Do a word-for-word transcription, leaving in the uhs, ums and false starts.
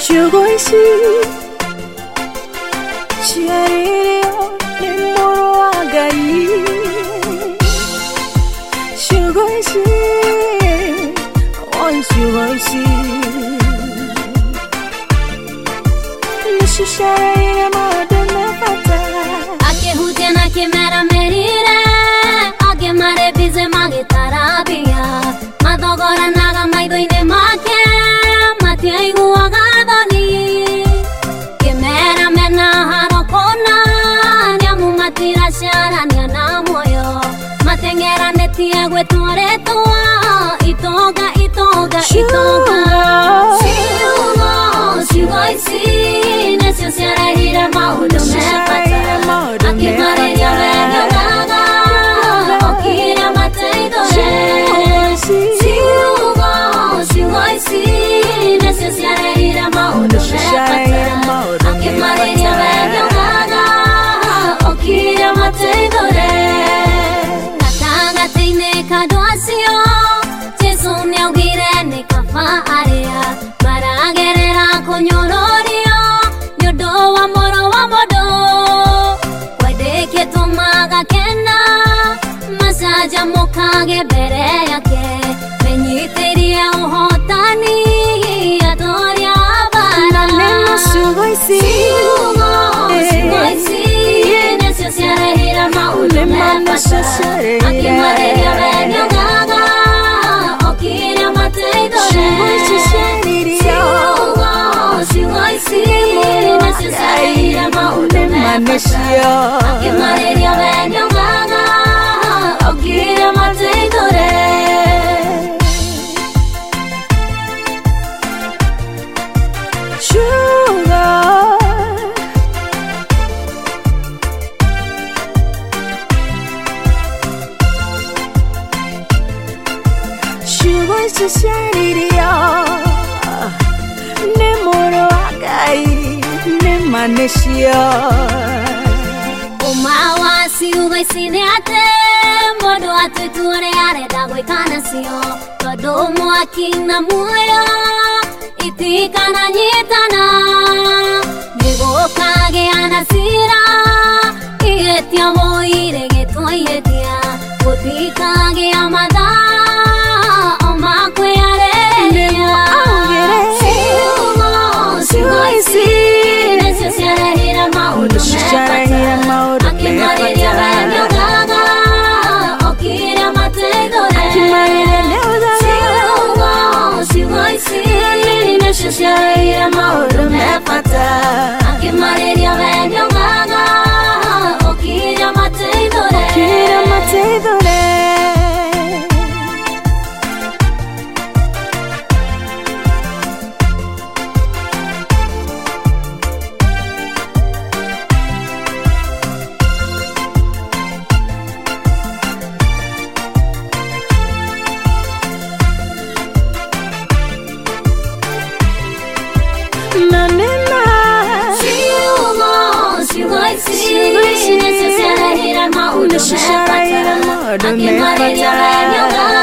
Shugoishi Chiaririo Nimuro agai Shugoishi Oh Shugoishi Nishushare Modena Fata Ake hutena ke mera merire Ake mare bize mage tarabia Madogora naga maidoine make Matiai guagadoni Ke mera mena harokona Nyamu matira shara nyana moyo Matengera netia gwetore toa Itoga, itoga, itoga Shugo, shugoisi Nesio siara hira maudo mepata Ake mare ya venyo gaga Okira matei dore Shugo, shugoisi Nesio siara hira maudo mepata Ake mare ya venyo gaga Okira matei dore Katanga teine kadoasio Jesu neugire ne kafa area Maragerera konyororio Nyodo wa moro wa modo Kwedeke tomaga kena Masaja mokage bere yake Menyiterie uhotani Adoria bara Nemo Shugoishi Shugo, shugoisi Nesio siare hira maudo mepata Ake mareria venyo gaga Okira matei dore Shugoishi Chiaririo Shugo, shugoisi Nesio siare hira maudo mepata Ake mareria venyo gaga Okira matei dore Sugar Shugoishi Chiaririo Nemuro agai Nemanesio Umawa siugaisi ne ate Modo atu tuare are dagoi kanasio Todo moakina muyo Iti kana nyitana Nigo kage anasira Ietia moire getoietia Oti kage amada Oma kwe areria Shugo, shugoisi Nesio siare hira maudo mepata Ake mareria venyo gaga Okira matei dore Shugo, shugoisi Nesio siare hira maudo mepata Ake mareria venyo gaga Okira matei dore Okira matei dore Nanena Shugo, shugoisi Nesio siare hira maudo mepata Ake mareria venyo gaga